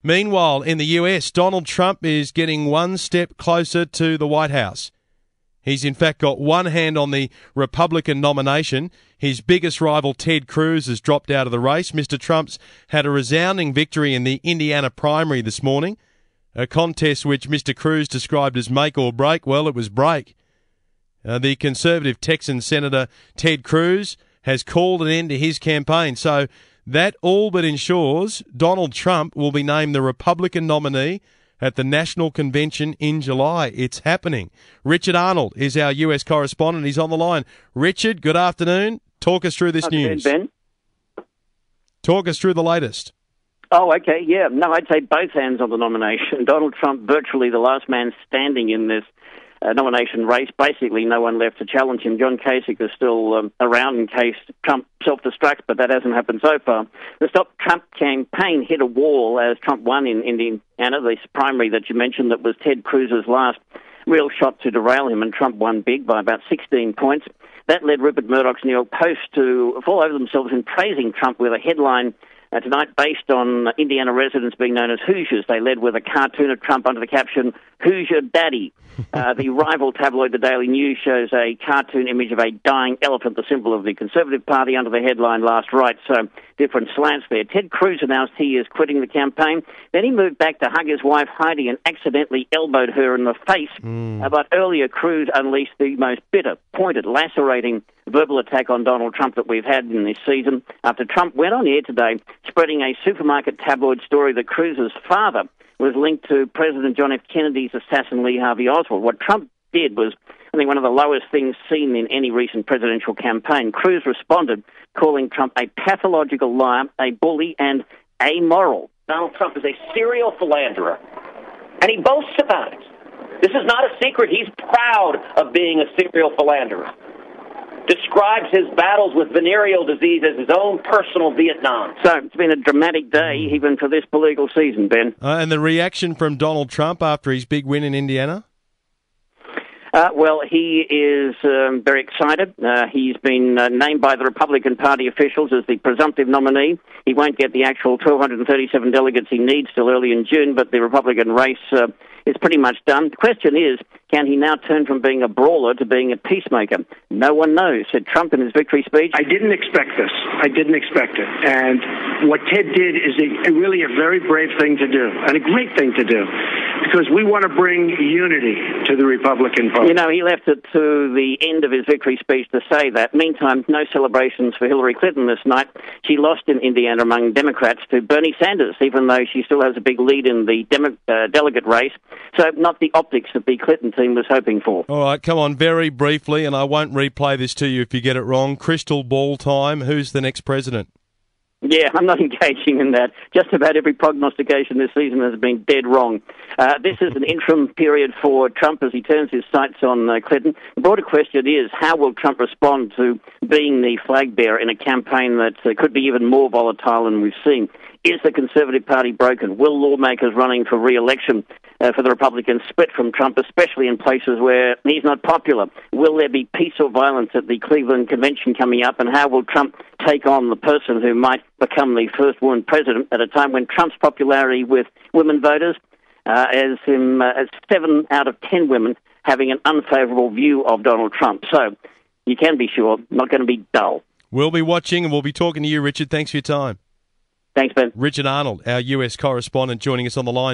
Meanwhile, in the US, Donald Trump is getting one step closer to the White House. He's in fact got one hand on the Republican nomination. His biggest rival, Ted Cruz, has dropped out of the race. Mr. Trump's had a resounding victory in the Indiana primary this morning, a contest which Mr. Cruz described as make or break. Well, it was break. The Conservative Texan Senator Ted Cruz has called an end to his campaign. So that all but ensures Donald Trump will be named the Republican nominee at the National Convention in July. It's happening. Richard Arnold is our US correspondent. He's on the line. Richard, good afternoon. Talk us through this news. Ben. Talk us through the latest. Oh, okay, yeah. No, I'd say both hands on the nomination. Donald Trump virtually the last man standing in this nomination race. Basically, no one left to challenge him. John Kasich is still around in case Trump self-destructs, but that hasn't happened so far. The Stop Trump campaign hit a wall as Trump won in Indiana, the primary that you mentioned that was Ted Cruz's last real shot to derail him, and Trump won big by about 16 points. That led Rupert Murdoch's New York Post to fall over themselves in praising Trump with a headline tonight based on Indiana residents being known as Hoosiers. They led with a cartoon of Trump under the caption, "Who's your daddy?" The rival tabloid, The Daily News, shows a cartoon image of a dying elephant, the symbol of the Conservative Party, under the headline "Last Right." So different slants there. Ted Cruz announced he is quitting the campaign. Then he moved back to hug his wife Heidi and accidentally elbowed her in the face. But earlier, Cruz unleashed the most bitter, pointed, lacerating verbal attack on Donald Trump that we've had in this season after Trump went on air today spreading a supermarket tabloid story that Cruz's father was linked to President John F. Kennedy's assassin Lee Harvey Oswald. What Trump did was, I think, one of the lowest things seen in any recent presidential campaign. Cruz responded, calling Trump a pathological liar, a bully, and amoral. Donald Trump is a serial philanderer, and he boasts about it. This is not a secret. He's proud of being a serial philanderer. Describes his battles with venereal disease as his own personal Vietnam. So it's been a dramatic day, even for this political season, Ben. And the reaction from Donald Trump after his big win in Indiana? Well, he is very excited. He's been named by the Republican Party officials as the presumptive nominee. He won't get the actual 1,237 delegates he needs till early in June, but the Republican race is pretty much done. The question is, can he now turn from being a brawler to being a peacemaker? No one knows, said Trump in his victory speech. I didn't expect this. I didn't expect it. And what Ted did is really a very brave thing to do, and a great thing to do, because we want to bring unity to the Republican Party. You know, he left it to the end of his victory speech to say that. Meantime, no celebrations for Hillary Clinton this night. She lost in Indiana among Democrats to Bernie Sanders, even though she still has a big lead in the delegate race. So not the optics that the Clinton team was hoping for. All right, come on, very briefly, and I won't replay this to you if you get it wrong. Crystal ball time. Who's the next president? Yeah, I'm not engaging in that. Just about every prognostication this season has been dead wrong. This is an interim period for Trump as he turns his sights on Clinton. The broader question is, how will Trump respond to being the flag bearer in a campaign that could be even more volatile than we've seen? Is the Conservative Party broken? Will lawmakers running for re-election for the Republicans split from Trump, especially in places where he's not popular? Will there be peace or violence at the Cleveland Convention coming up? And how will Trump take on the person who might become the first woman president at a time when Trump's popularity with women voters as 7 out of 10 women having an unfavourable view of Donald Trump? So you can be sure, not going to be dull. We'll be watching and we'll be talking to you, Richard. Thanks for your time. Thanks, Ben. Richard Arnold, our US correspondent, joining us on the line.